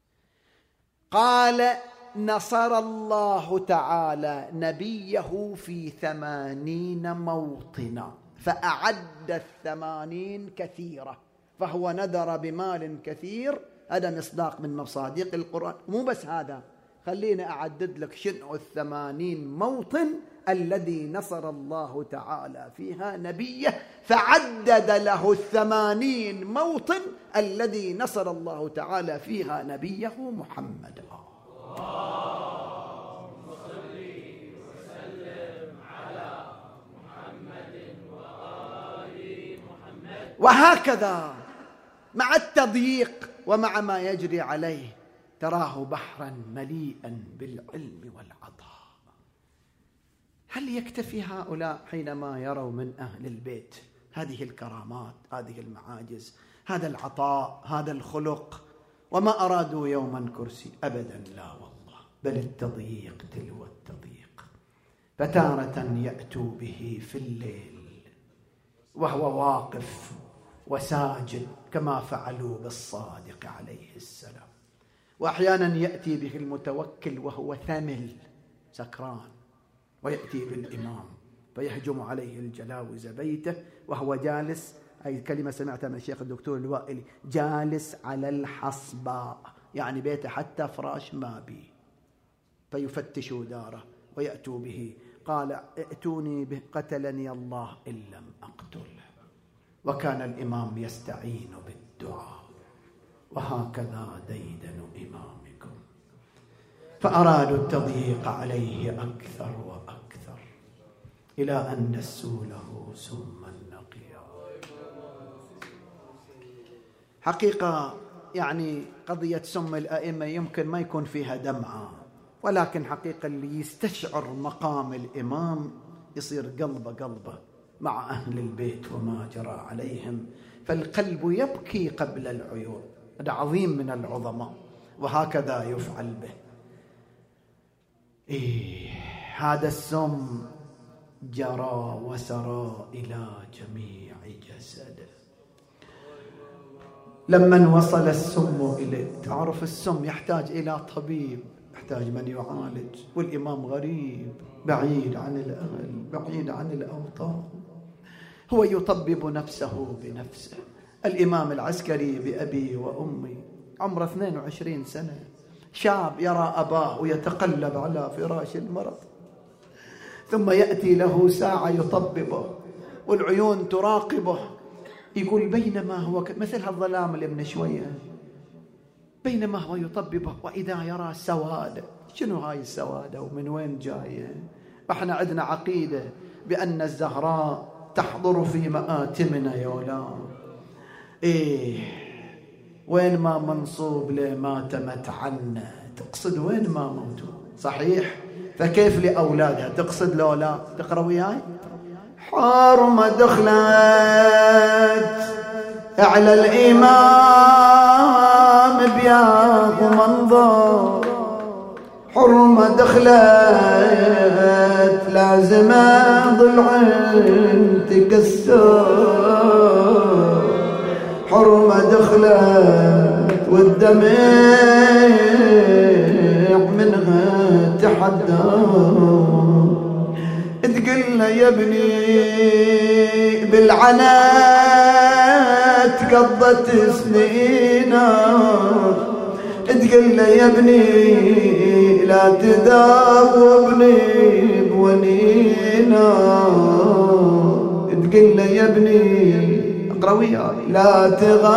قال: نصر الله تعالى نبيه في ثمانين موطنا، فأعد الثمانين كثيرة، فهو نذر بمال كثير. هذا مصداق من مصادق القرآن. مو بس هذا، خلينا أعدد لك شنو الثمانين موطن الذي نصر الله تعالى فيها نبيه، فعدد له الثمانين موطن الذي نصر الله تعالى فيها نبيه محمد. اللهم صل وسلم على محمد وآل محمد. وهكذا مع التضييق ومع ما يجري عليه تراه بحرا مليئا بالعلم والعطاء. هل يكتفي هؤلاء حينما يروا من أهل البيت هذه الكرامات، هذه المعاجز، هذا العطاء، هذا الخلق، وما أرادوا يوما كرسي؟ أبدا لا والله، بل التضييق تلو التضييق. فتارة يأتوا به في الليل وهو واقف وساجد كما فعلوا بالصادق عليه السلام، وأحيانا يأتي به المتوكل وهو ثمل سكران، ويأتي بالإمام فيهجم عليه الجلاوز بيته وهو جالس، أي كلمة سمعتها من الشيخ الدكتور الوائلي، جالس على الحصباء، يعني بيته حتى فراش ما بي، فيفتشوا داره ويأتوا به. قال ائتوني به قتلني الله إن لم أقتله. وكان الإمام يستعين بالدعاء. وهكذا ديدن إمامكم. فأرادوا التضييق عليه أكثر وأكثر إلى أن دسوا له سما نقيا. حقيقة يعني قضية سم الأئمة يمكن ما يكون فيها دمعة، ولكن حقيقة اللي يستشعر مقام الإمام يصير قلبه قلبه مع أهل البيت وما جرى عليهم، فالقلب يبكي قبل العيون. هذا عظيم من العظماء، وهكذا يفعل به. إيه هذا السم جرى وسرى إلى جميع جسده. لما وصل السم إليه، تعرف السم يحتاج إلى طبيب، يحتاج من يعالج، والإمام غريب بعيد عن الأهل بعيد عن الأوطان، هو يطبب نفسه بنفسه. الإمام العسكري بأبي وأمي عمره اثنين وعشرين سنة، شاب يرى أباه ويتقلب على فراش المرض، ثم يأتي له ساعة يطببه والعيون تراقبه. يقول بينما هو مثل هالظلام اللي من شوية، بينما هو يطببه وإذا يرى سواد. شنو هاي السوادة ومن وين جاية؟ احنا عندنا عقيدة بأن الزهراء تحضر في مآتمنا يا ولاد. إيه وين ما منصوب ليه ما تمت عنا، تقصد وين ما موتوا صحيح، فكيف لأولادها تقصد لو لا؟ تقرأ وياي. حرمة دخلت على الإمام بياض منظر، حرمة دخلت لازمة ضلع تكسر، حرمة دخلت والدمع منها تحدى. تقول له يا ابني بالعنات قضت سنينا، تقول له يا ابني لا تداوبني بونينا، تقول له يا ابني اقرا وياي لا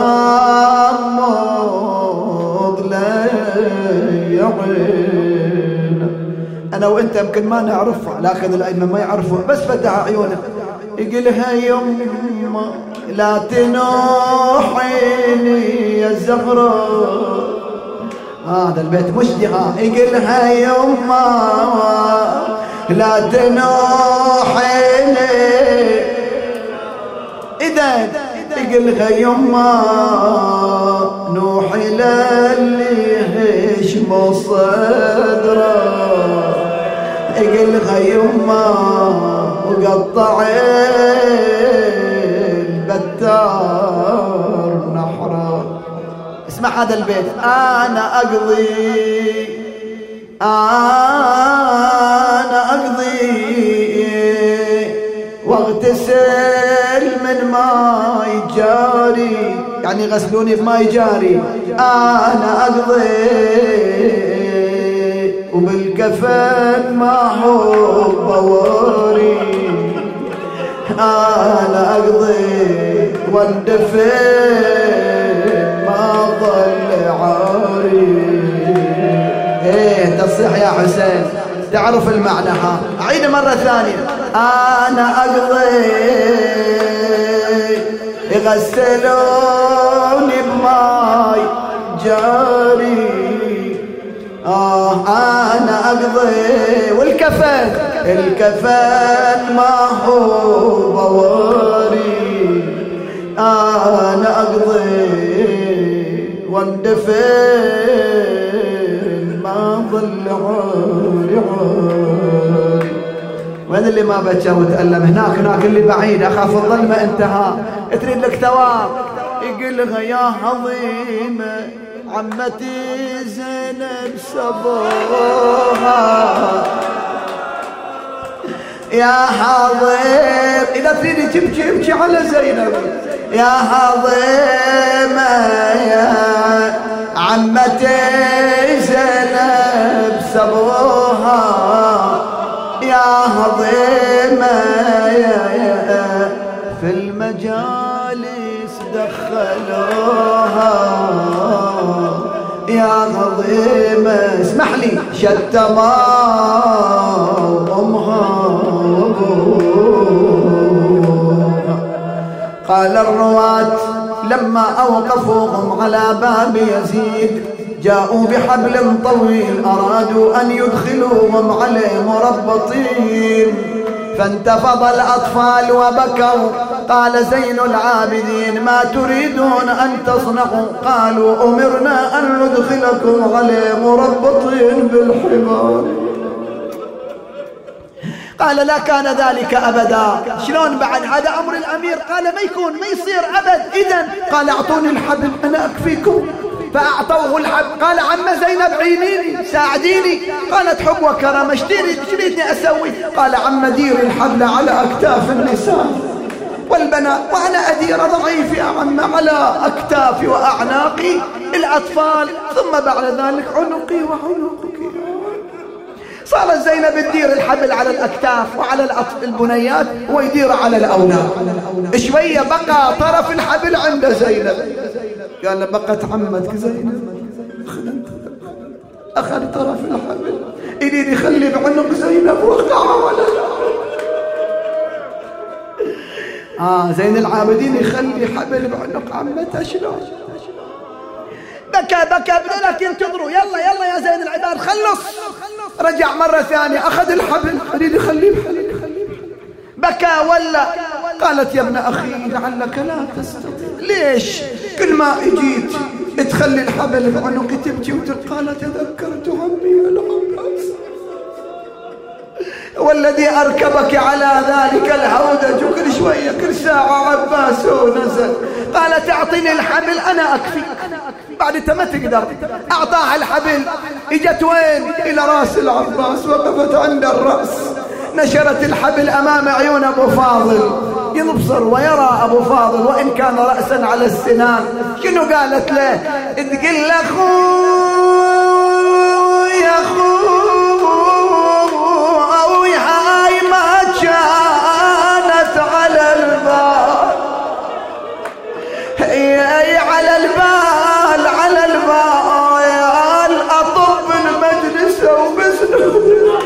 تغمض لي عينك. انا وانت يمكن ما نعرفها لكن الائمه ما يعرفون، بس فتح عيونه يقولها يما لا تنوحيني يا زهره. هذا البيت مش دها. يقولها يما لا تنوحيني، إذا يقولها يما نوحي للي هشم صدره، يقولها يما وقطع البتار نحره. اسمع هذا البيت. أنا أقضي أنا أقضي واغتسل من ماء جاري، يعني غسلوني بماء جاري. أنا أقضي وبالكفن ما هو بواري أنا أقضي واندفن ما ظل عاري. ايه تصيح يا حسين تعرف المعنى. ها أعيد مرة ثانية. أنا أقضي يغسلوني بماي جاري آه أنا أقضي والكفن الكفن ما هو بواري أنا أقضي واندفن ما ظل عاري عاري. وين اللي ما بكى وتألم؟ هناك هناك اللي بعيد أخاف الظلمة انتهى تريد لك ثواب. يقول لها يا عظيمة عمتي زينب سبوها يا عظيم. إذا تريد تبكي ابكي على زينب. يا عظيمة يا عمتي زينب سبوها يا عظيمة يا يا في المجالس دخلوها يا عظيمة. اسمح لي شتما أمها وابوها. قال الرواة لما أوقفوهم على باب يزيد جاءوا بحبل طويل أرادوا أن يدخلوهم عليه مربطين فانتفض الأطفال وبكوا. قال زين العابدين ما تريدون أن تصنعوا؟ قالوا أمرنا أن ندخلكم عليه مربطين بالحبال. قال لا كان ذلك أبدا. شلون بعد هذا أمر الأمير؟ قال ما يكون ما يصير أبد. إذن قال أعطوني الحبل أنا أكفيكم. فأعطوه الحبل. قال عم زينب عينيني ساعديني. قالت حب وكرم ايش تريدني أسوي؟ قال عم دير الحبل على أكتاف النساء والبنات وأنا أدير ضعيف يا عم على أكتافي وأعناقي الأطفال ثم بعد ذلك عنقي وعنقك. صارت زينب تدير الحبل على الأكتاف وعلى البنيات ويدير على الأولاد. شوية بقى طرف الحبل عند زينب. قال بقت عمتك زينب أخذ طرف الحبل يريد يخلي بعنق زينب وقع ولا آه زين العابدين يخلي حبل بعنق عمته. شلون؟ بكى بكى بدنا لك ينتظروا. يلا يلا يا زين العباد خلص. رجع مرة ثانية أخذ الحبل يريد يخليه بحبل بكى ولا. قالت يا ابن أخي لعلك لا تستطيع. ليش كل ما اجيت تخلي الحبل بعنقي تبكي وتقال تذكرت عمي العباس والذي أركبك على ذلك الهودج وكل شوية كل ساعة عباس ونزل. قال تعطيني الحبل أنا أكفي. بعد انت ما تقدر. أعطاها الحبل اجت وين؟ إلى رأس العباس وقفت عند الرأس نشرت الحبل أمام عيون أبو فاضل يبصر ويرى أبو فاضل وإن كان رأسا على السنان. شنو قالت له؟ تقول له خوي يا خوي هاي ما كانت على البال هي على البال على البال أطب المجلس وبزنه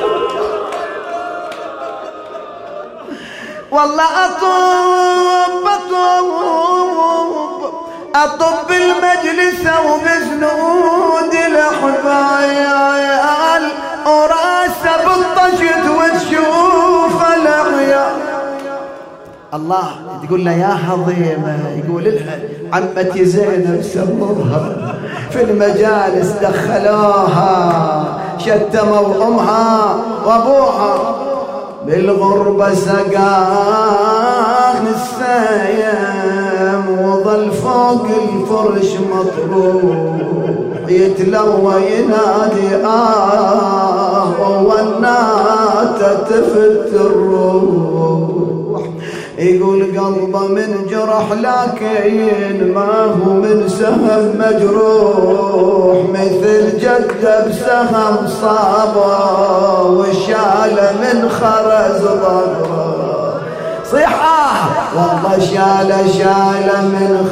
والله أطب أطب أطب المجلس وبزنود الأحبال وراسه بالطشت وتشوف العيال. الله تقول له يا عظيمة يقول لها عمتي زينب سموها في المجالس دخلوها شتموا أمها وأبوها بالغربة سقاهن السيم وظل فوق الفرش مطروح يتلوى ينادي آه والناتة تفت الروح. يقول قلبه من جرح لكن ما هو من سهم مجروح، مثل جده بسهم صابه وشاله من خرز ظهره. صيح آه والله شاله شاله من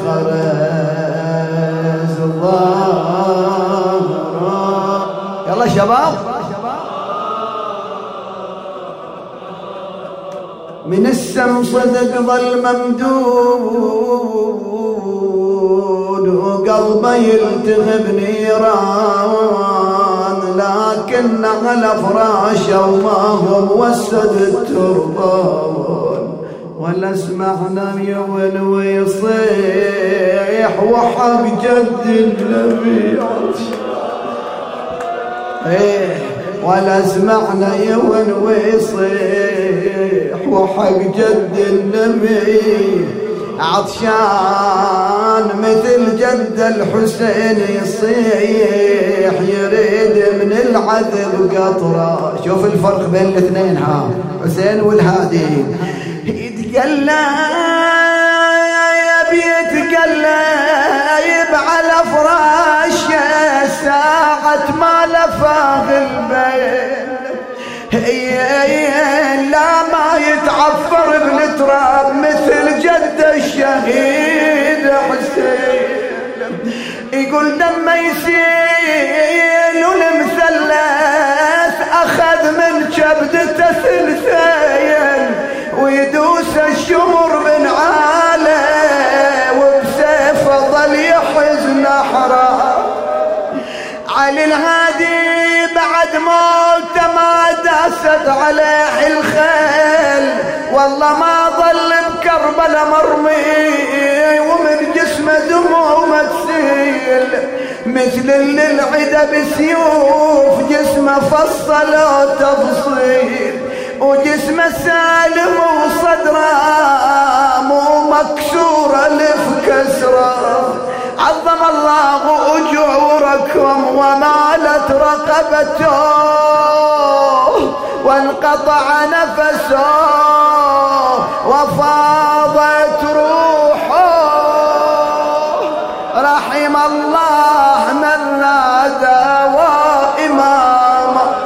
خرز ظهره. يلا شباب من السم صدق ظل ممدود وقلبه يلتهب نيران، لكن على فراشه وما هو موسد التربان. ولا اسمعنا يول ويصيح وحق جد النبي ايه، ولا اسمعنا يون ويصيح وحق جد النبي عطشان، مثل جد الحسين يصيح يريد من العذب قطرة. شوف الفرق بين الاثنين ها، حسين والهادي. يتقلب يتقلب على فراشه ساعة ما لفاغ البيت، لا ما يتعفر بالتراب مثل جد الشهيد حسين. يقول دم يسيل والمثلث أخذ من كبدته ثلثين، ويدوس الشمر من عاله وبسيفه ظل يحز نحره. علي الهادي بعد موته ما داست عليه الخيل، والله ما ظل بكربلاء مرمي ومن جسمه دموع متسيل، مثل اللي العدا بسيوف جسمه فصلوا تفصيل، وجسمه سالم وصدره مو مكسوره لف كسره. عظم الله أجوركم ومالت رقبته وانقطع نفسه وفاضت روحه. رحم الله من نادى وإمامه.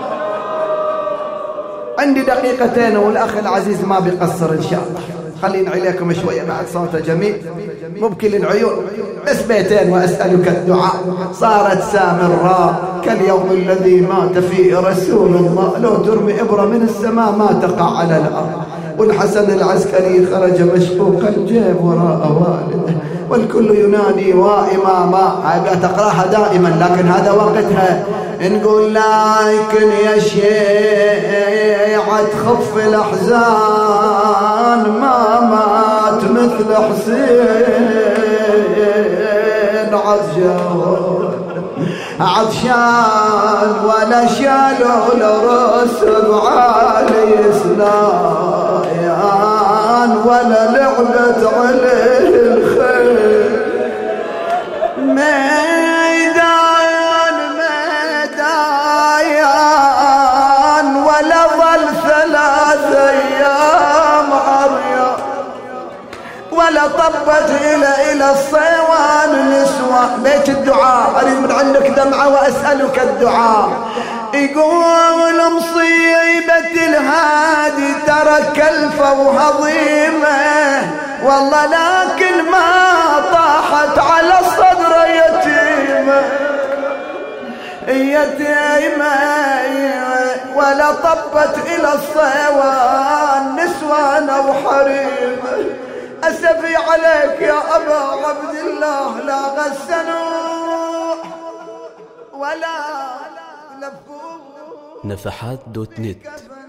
عندي دقيقتين والأخ العزيز ما بيقصر إن شاء الله، خلينا عليكم شوية بعد صوته جميل مبكي للعيون. بس بيتين وأسألك الدعاء. صارت سامراء كاليوم الذي مات فيه رسول الله، لو ترمي إبرة من السماء ما تقع على الأرض. والحسن العسكري خرج مشقوق الجيب وراء والده، والكل ينادي وإماما. هذا تقراها دائما لكن هذا وقتها. نقول لكن يا شيعة تخف الأحزان ما مات مثل حسين عطشان عطشان، ولا شالوا لرسل علي سلايان، ولا لعبت عليه الخيل. ميدان ميدان ولا ظل ثلاث ايام عريان، ولا طبت الى الى الصيوان نسوة. بيت الدعاء اريد من عندك دمعة واسألك الدعاء. يقول مصيبة الهادي ترى كلفة وهضيمة، والله لكن ما طاحت على صدر يتيمة يتيمة، ولا طبت إلى الصيوان نسوان وحريمة. أسفي عليك يا أبا عبد الله، لا غسنوا ولا لفوا. نفحات دوت نت